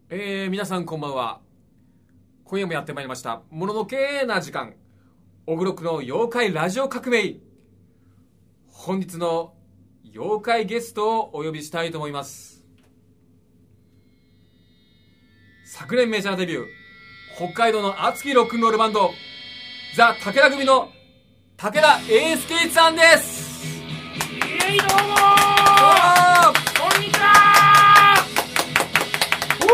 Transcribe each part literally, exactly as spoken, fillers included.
えー、皆さんこんばんは。今夜もやってまいりましたもののけな時間、オグロクの妖怪ラジオ革命。本日の妖怪ゲストをお呼びしたいと思います。昨年メジャーデビュー、北海道の熱きロックンロールバンドザ・武田組の武田英介さんです。 イエイ、どうもー、こんにちはー。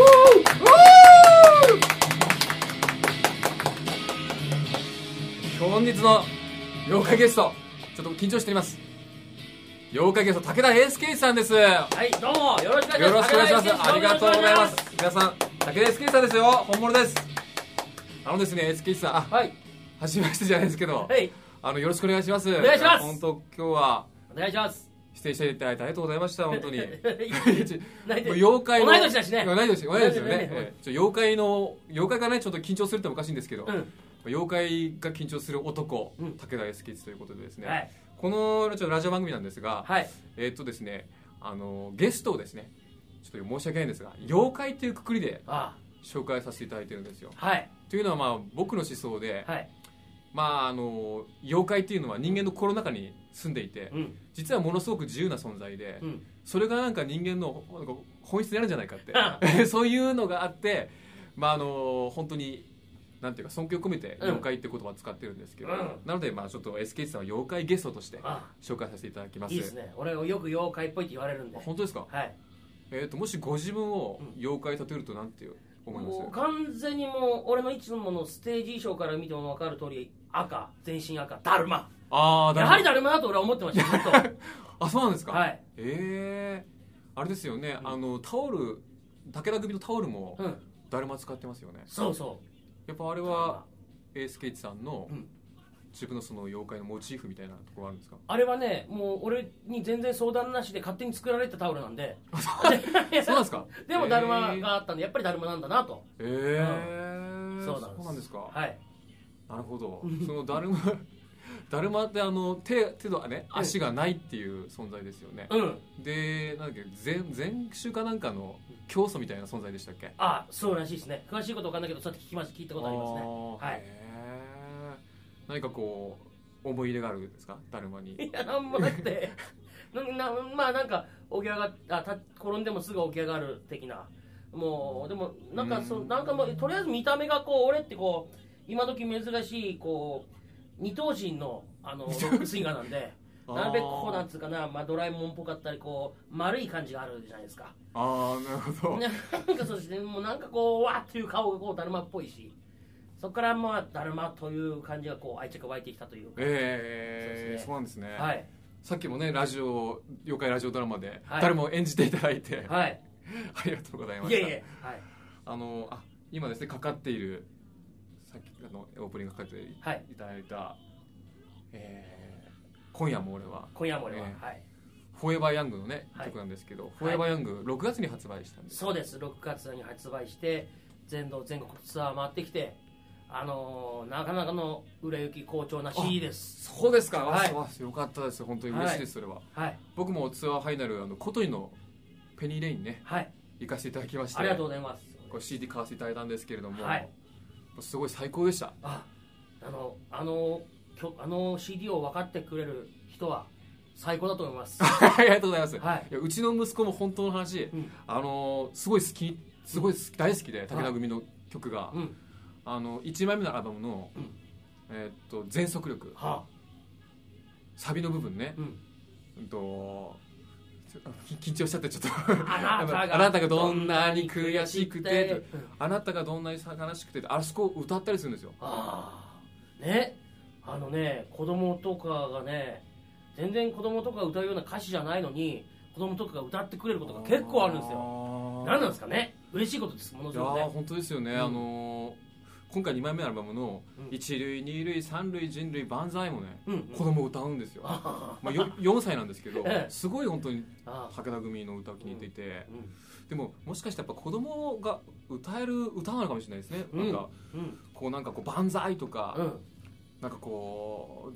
本日の妖怪ゲスト、ちょっと緊張しております。妖怪ゲスト武田英介さんです。 はい、どうもよろしくお願いします。 よろしくお願いします。ありがとうございます。皆さん、武田英介さんですよ。本物です。あのですね、英介さん、あ、 はい、 初めましてじゃないですけど、 はい、 あのよろしくお願いします。 お願いします。 本当今日はお願いします。 出演していただいてありがとうございました。本当に。 泣いてる。 妖怪の同い年だしね。 同い年、同い年ですよね。 ねえーちょ妖怪の妖怪がねちょっと緊張するっておかしいんですけど、 うん、 妖怪が緊張する男、 うん、 武田英介ということでですね。 はい、 このちょっとラジオ番組なんですが、 はい、 えーっとですね、あのゲストをですね、ちょっと申し訳ないんですが、妖怪というくくりで紹介させていただいてるんですよ。 はい、 というのはまあ僕の思想で、 はい、 まああの妖怪っていうのは人間の心の中に住んでいて、うん、実はものすごく自由な存在で、うん、それがなんか人間の本質になるんじゃないかってそういうのがあって、まああの本当になんていうか尊敬を込めて妖怪って言葉を使ってるんですけど、うん、なのでまあちょっと エスケー さんは妖怪ゲストとして紹介させていただきます。 いいですね。俺よく妖怪っぽいって言われるんで。 本当ですか。 はい。 えーともしご自分を妖怪に例えるとなんて思います？ もう完全にもう俺のいつものステージ衣装から見ても分かる通り、赤、全身赤、だるま。あ、やはりだるまだと俺は思ってましたずっとあ、そうなんですか。 はい。 えー、あれですよね、うん、あのタオル、武田組のタオルもだるま使ってますよね、うん、 そうそう。 やっぱあれはエースケイチさんの自分のその妖怪のモチーフみたいなところあるんですか？ あれはね、もう俺に全然相談なしで勝手に作られたタオルなんでそうなんですか。 でもだるまがあったんで、やっぱりだるまなんだなと。 えー、うん、そうなんです。そうなんですか。 はい。 なるほど。そのだるまだるまってあの 手, 手とね足がないっていう存在ですよね、うん、でなんだっけ、前前週かなんかの教祖みたいな存在でしたっけ？ あ、そうらしいですね。詳しいこと分かんないけど、そうやって聞きま聞いたことありますね。はい。 何かこう思い入れがあるんですか、だるまに？ いや、なんもなくてななまあなんか起き上がっあた転んでもすぐ起き上がる的な、もうでもなんかそなんかもうとりあえず見た目がこう、俺ってこう今時珍しいこう二頭身のあのロックスインガーなんでなるべくこうなんつうかな、まあ、ドラえもんっぽかったりこう丸い感じがあるじゃないですか。 ああ、なるほど。 なんかそうですね、もうなんかこうわーっていう顔がこうだるまっぽいし、そこからまあだるまという感じがこう愛着湧いてきたというか。 ええー、そうなんですね。 はい。 さっきもねラジオ妖怪ラジオドラマでだるまを演じていただいて、はい、ありがとうございました。 いえいえ、はい。 あのあ今ですねかかっているさっきあのオープニングかかっていただいた、はい、えー、今夜も俺は今夜も俺は、えー、はい、 フォーエバーヤングのね、はい、曲なんですけど、フォーエバーヤングろくがつに発売したんです。 そうです。ろくがつに発売して全土全国ツアー回ってきて、あのー、なかなかの売れ行き好調な シーディー です。 そうですか。 はい、 よかったです。本当に嬉しいです、それは、はい、僕もツアーファイナルあの小鳥のペニーレインね、はい、行かせていただきまして、 ありがとうございます。 これ シーディー 買わせていただいたんですけれども、 はい、 すごい最高でした。 ああのあのあの シーディー を分かってくれる人は最高だと思いますありがとうございます、 はい、 いやうちの息子も本当の話、うん、あのすごい好きすごい大好きで、武田組の曲が、うん、あのいちまいめのアルバムの、うん、えー、っと全速力、はあ、サビの部分ね、うんうん、と緊張しちゃってちょっとあなたがあなたがどんなに悔しくて、うん、あなたがどんなに悲しくて、あそこ歌ったりするんですよ。 ああね、あのね、子供とかがね、全然子供とか歌うような歌詞じゃないのに子供とかが歌ってくれることが結構あるんですよ。何なんですかね、嬉しいことです。ものすごくね。 いや本当ですよね、うん、あの今回にまいめのアルバムの一塁二塁三塁人類万歳もね、うんうん、子供歌うんですよ。まあ、よよんさいなんですけど、すごい本当に武田組の歌を気に入っていて、うんうん、でももしかしてやっぱ子供が歌える歌なのかもしれないですね、うん、なんか、うん、こうなんかこう万歳とか、うん、なんかこう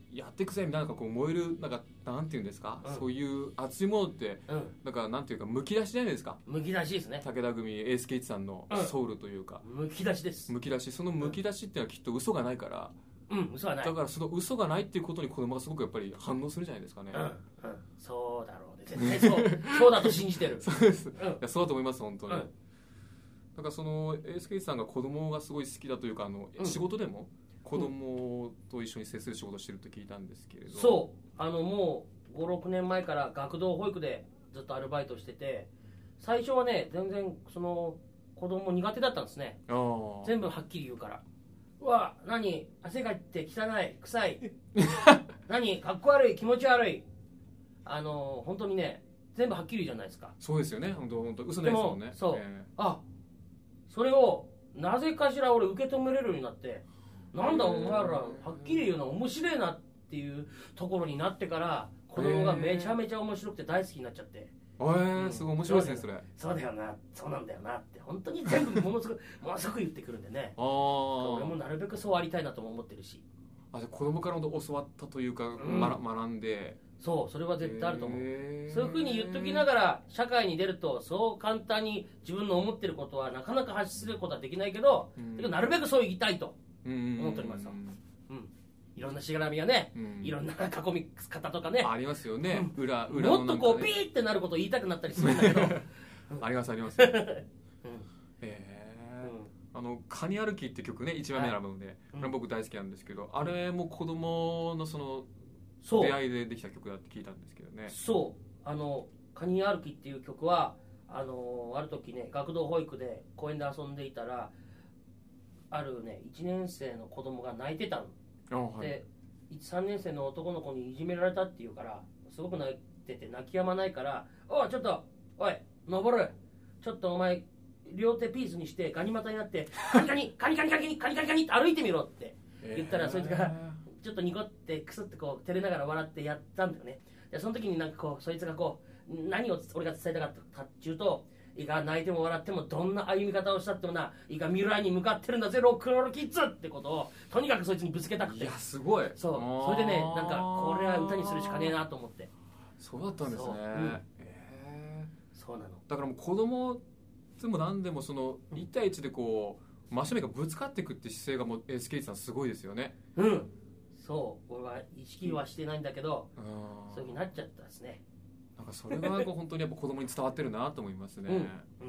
やっていくぜみたいな、なんかこう燃える、なんかなんていうんですか、うん、そういう熱いものって、うん、なんかなんていうかむき出しじゃないですか。 むき出しですね。 武田組エースケイチさんのソウルというか、 うん、むき出しです。 むき出し、そのむき出しっていうのはきっと嘘がないから、 うん、嘘がない。 だからその嘘がないっていうことに子供がすごくやっぱり反応するじゃないですかね。 うん、うん、そうだろうね。絶対そう、そうだと信じてる。 そうです、うん、いやそうだと思います本当に。うん、なんかそのエースケイチさんが子供がすごい好きだというか、あの、うん、仕事でも子供と一緒に接する仕事をしてるって聞いたんですけれど、 そう、あのもうごろくねんまえから学童保育でずっとアルバイトしてて、最初はね全然その子供苦手だったんですね。全部はっきり言うから、うわ何汗かいて汚い臭い何かっこ悪い気持ち悪い、あの本当にね全部はっきり言うじゃないですか。 そうですよね、本当本当嘘ないですもんね。 そう、えー、あそれをなぜかしら俺受け止めれるようになって、なんだお前らはっきり言うの面白いなっていうところになってから、子供がめちゃめちゃ面白くて大好きになっちゃって、 えーうん、すごい面白いですねそれ。 そうだよな、そうなんだよなって本当に全部ものすごくものすごく言ってくるんでねあ俺もなるべくそうありたいなとも思ってるし。 あじゃあ子供から教わったというか、うん、学んで、 そうそれは絶対あると思う、えー、そういうふうに言っときながら社会に出るとそう簡単に自分の思ってることはなかなか発することはできないけど、うん、けどなるべくそう言いたいと思っておりますよ。うん、いろんなしがらみがね、うん、いろんな囲み方とかねありますよね、うん、裏裏のなんか、ね、もっとこうピーってなることを言いたくなったりするんだけどありますあります、うんえー、あのカニ歩きって曲ね一番目のアルバムで、はい、これ僕大好きなんですけど、うん、あれも子供のその出会いでできた曲だって聞いたんですけどね。 そうあのカニ歩きっていう曲はあのある時ね学童保育で公園で遊んでいたら、あるねいちねん生の子供が泣いてたの、はい、でさんねん生の男の子にいじめられたって言うからすごく泣いてて泣き止まないから、おいちょっとおい登るちょっとお前両手ピースにしてガニ股になってカニカニカニカニカニカニカニカニって歩いてみろって言ったら、そいつがちょっとニコってクスってこう照れながら笑ってやったんだよね。でその時になんかこうそいつがこう何を俺が伝えたかったっていうと、いいか泣いても笑ってもどんな歩み方をしたってもな、いいか未来に向かってるんだぜロックンロールキッズってことをとにかくそいつにぶつけたくて。 いやすごい。 そうそれでねなんかこれは歌にするしかねえなと思って。 そうだったんですね。そう、うんえー、そうなの。 だからもう子供でも何でもそのいち対いちでこう真正面がぶつかっていくって姿勢がもうエースケイチさんすごいですよね。 うんそう俺は意識はしてないんだけど、うん、そういう風になっちゃったですね。 なんかそれが本当にやっぱ子供に伝わってるなと思いますね。うんうん、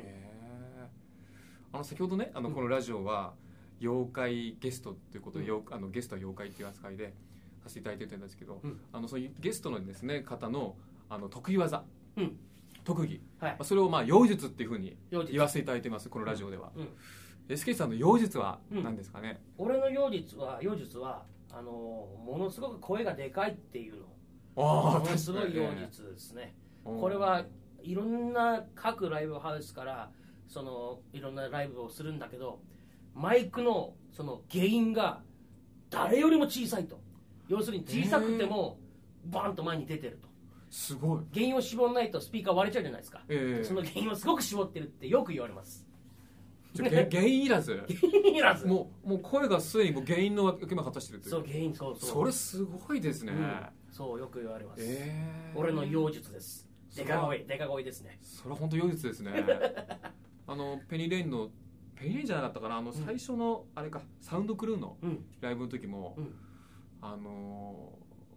あの先ほどねあのこのラジオは妖怪ゲストということで、うん、あのゲストは妖怪っていう扱いでさせていただいてるんですけど、うん、あのそういうゲストのですね方のあの得意技、うん、特技、はい、それをまあ妖術っていうふうに言わせていただいてますこのラジオでは。うんうん、エスケイさんの妖術は何ですかね。 うん、俺の妖術は妖術はあのものすごく声がでかいっていうの。 あものすごい妖術ですね。これはいろんな各ライブハウスからそのいろんなライブをするんだけど、マイクのそのゲインが誰よりも小さいと。要するに小さくてもバーンと前に出てると。 すごい。 ゲインを絞らないとスピーカー割れちゃうじゃないですか。えー、そのゲインをすごく絞ってるってよく言われます。 じゃゲゲインいらず。 ゲインいらず。 もうもう声がすでにもうゲインの役目を果たしてるという。 そうゲインそうそう。 それすごいですね。うん、 そうよく言われます。えー、俺の妖術です。デカ声デカ声ですね。 それは本当妖術ですね。あのペニーレインのペニーレインじゃなかったかな、あの最初のあれか、うん、サウンドクルーのライブの時も、うん、あの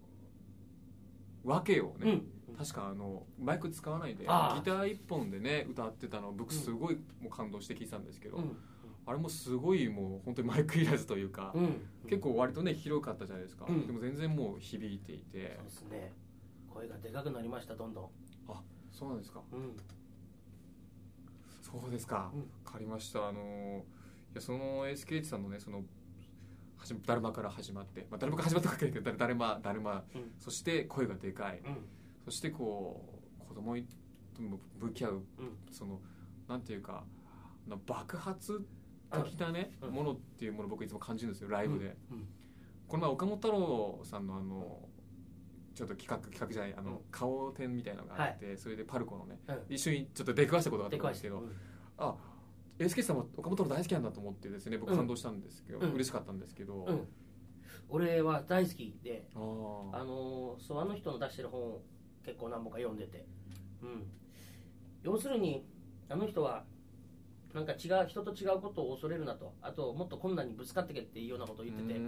訳をね、うん、確かあのマイク使わないでギター一本でね歌ってたの僕すごいもう感動して聞いてたんですけど、うん、あれもすごいもう本当にマイクいらずというか、うん、結構割とね広かったじゃないですか、うん、でも全然もう響いていて。 そうですね、声がでかくなりましたどんどん。 あ、そうなんですか。 うん、 そうですか。うん、分かりました。あのいやその エスケーエイチ さんのねそのだるまから始まって、まあ、だるまから始まったわけだけどだるまだるま、うん、そして声がでかい、うん、そしてこう子供とも向き合う、うん、そのなんていうか爆発的なね、うん、ものっていうものを僕いつも感じるんですよライブで。うんうん、この前岡本太郎さんのあのちょっと企画企画じゃないあの、うん、顔展みたいなのがあって、はい、それでパルコのね、うん、一緒にちょっと出くわしたことがあったんですけど、うん、あエスケーさんも岡本太郎大好きなんだと思ってですね僕感動したんですけど、うん、嬉しかったんですけど、うん、 俺は大好きで、 ああのそうあの人の出してる本を結構何本か読んでて、うん、要するにあの人はなんか違う人と違うことを恐れるなと、あともっと困難にぶつかってけっていうようなことを言ってて、うん、うん、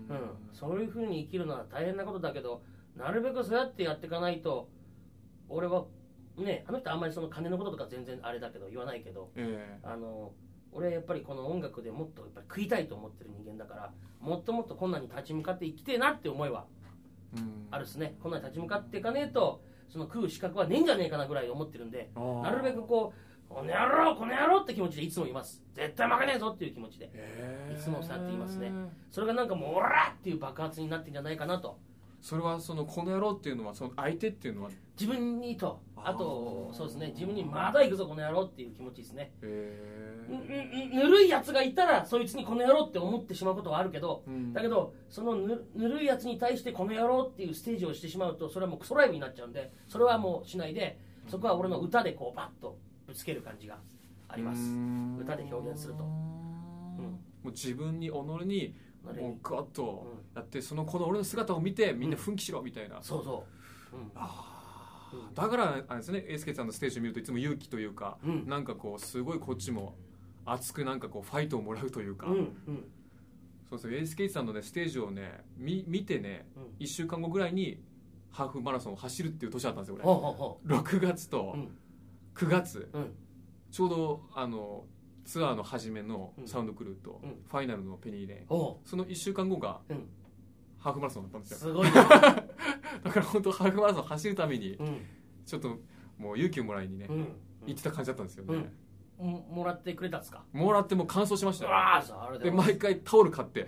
そういうふうに生きるのは大変なことだけど、なるべくそうやってやっていかないと。俺はね、あの人あんまりその金のこととか全然あれだけど言わないけど、えー、あの俺はやっぱりこの音楽でもっとやっぱり食いたいと思ってる人間だから、もっともっと困難に立ち向かって生きてえなって思いはあるっすね。困難に立ち向かっていかねえとその食う資格はねえんじゃねえかなぐらい思ってるんで、なるべくこうこの野郎この野郎って気持ちでいつもいます。絶対負けねえぞっていう気持ちでいつもそうやって言いますね。それがなんかもうオラっていう爆発になってんじゃないかなと。 それはそのこの野郎っていうのはその相手っていうのは自分にと、あとそうですね、自分にまだ行くぞこの野郎っていう気持ちですね。ぬ, ぬるいやつがいたらそいつにこの野郎って思ってしまうことはあるけど、うん、だけどその ぬ, ぬるいやつに対してこの野郎っていうステージをしてしまうと、それはもうクソライブになっちゃうんで、それはもうしないで、そこは俺の歌でこうバッとぶつける感じがあります。歌で表現すると、うん、 もう自分に己にもうグワッとやって、うん、そのこの俺の姿を見てみんな奮起しろみたいな、うん、 そうそう、うん、 あ、うん、だからあれですね、エースケさんのステージを見るといつも勇気というか、うん、なんかこうすごいこっちも熱くなんかこうファイトをもらうというか、うんうん、そうそう、エースケさんのねステージをね 見, 見てね、うん、いっしゅうかんごぐらいにハーフマラソンを走るっていう年だったんですよ俺。ほうほうほう、ろくがつとくがつ、うん、ちょうどあのツアーの初めのサウンドクルーと、うん、ファイナルのペニーレーン、うん、そのいっしゅうかんごが、うん、ハーフマラソンだったんですよ。 すごいなだから本当ハーフマラソン走るために、うん、ちょっともう勇気をもらいにね、うん、行ってた感じだったんですよね、 うん、もらってくれたんですか？ もらってもう完走しましたよ。 あー、あれで毎回タオル買って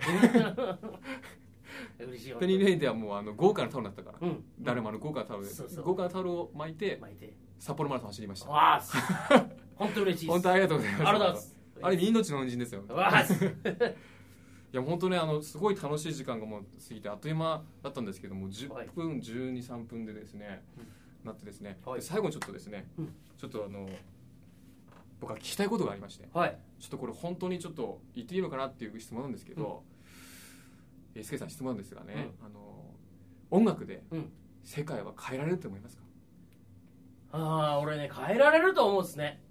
嬉しい。 ペニーレーンではもうあの豪華なタオルだったから、うん、誰もあの豪華なタオルで、そうそう、豪華なタオルを巻いて巻いて札幌マラソン走りました。 わー本当嬉しいです。 本当ありがとうございます。 ありがとうございます。 あれ命の恩人ですよ。わーいや本当ね、あのすごい楽しい時間がもう過ぎてあっという間だったんですけども、じゅっぷん、はい、じゅうに、さんぷんでですね、うん、なってですね、はい、で最後にちょっとですね、うん、ちょっとあの僕は聞きたいことがありまして、はい、ちょっとこれ本当にちょっと言っていいのかなっていう質問なんですけど、うん、エスケさん質問なんですがね、うん、あの音楽で世界は変えられると思いますか？ ああ、俺ね変えられると思うんですね。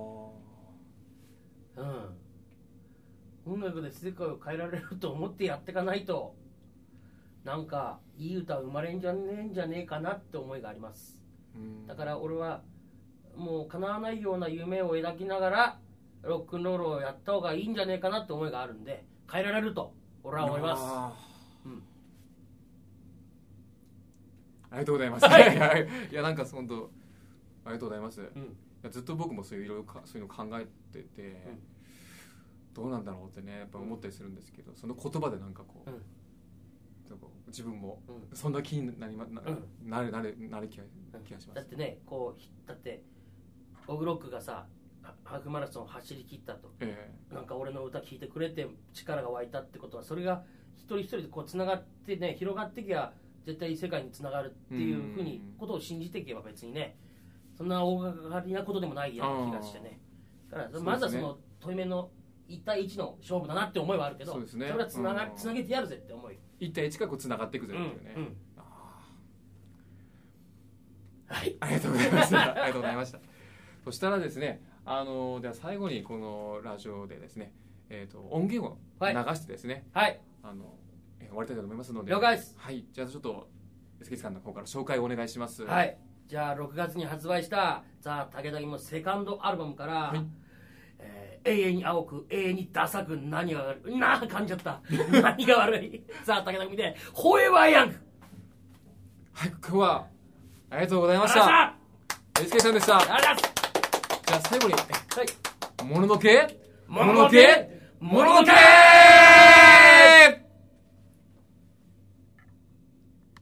うん、音楽で世界を変えられると思ってやっていかないと、なんかいい歌生まれんじゃねえんじゃねえかなって思いがあります。うん、だから俺はもう叶わないような夢を描きながらロックンロールをやった方がいいんじゃねえかなって思いがあるんで、変えられると俺は思います。うん、 ありがとうございます。はい、いやなんか本当ありがとうございます。うん、ずっと僕もそういういろいろそういうの考えてて、うん、どうなんだろうってねやっぱ思ったりするんですけど、その言葉でなんかこう、うん、自分もそんな気になりま、な、うん、なるなるなる気が、気がします。 だってね、こうだってオグロックがさハーフマラソンを走り切ったと、えー、なんか俺の歌聴いてくれて力が湧いたってことは、それが一人一人でこうつながってね広がっていけば絶対世界につながるっていうふうにことを信じていけば別にねそんな大掛かりなことでもないような気がしてね。だからまずはその対面のいち対いちの勝負だなって思いはあるけど、 そうですね、それはつなが、つなげてやるぜって思い、 いち対いちがこうつながっていくぜっていうね、うんうん、あはい、ありがとうございましたありがとうございました。そしたらですね、あのでは最後にこのラジオでですね、えー、と音源を流してですね、はい、あのえー、終わりたいと思いますので。 了解です。 はい、じゃあちょっとエスケさんの方から紹介をお願いします。 はい、じゃあろくがつに発売したザ・武田のセカンドアルバムから、はい、えー、永遠に青く永遠にダサく何が悪いなあ噛んじゃった何が悪いザ・武田組でフォーエバーヤング。 はい、今日はありがとうございました。エスケさんでした。 ありがとうございます。 じゃあ最後に、はい、もののけもののけもののけ